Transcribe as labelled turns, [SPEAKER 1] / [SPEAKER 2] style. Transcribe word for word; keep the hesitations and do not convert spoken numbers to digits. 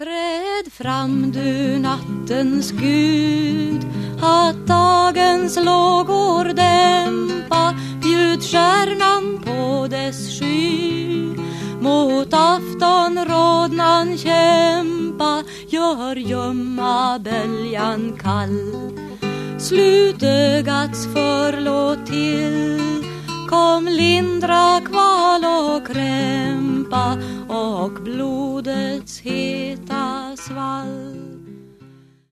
[SPEAKER 1] Träd fram du nattens gud, att dagens lågor dämpa, bjud stjärnan på dess sky, mot afton rodnan kämpa, gör gömma bäljan kall. Slut ögats förlåt till, kom lindra kval och krämpa och blodets heta svall.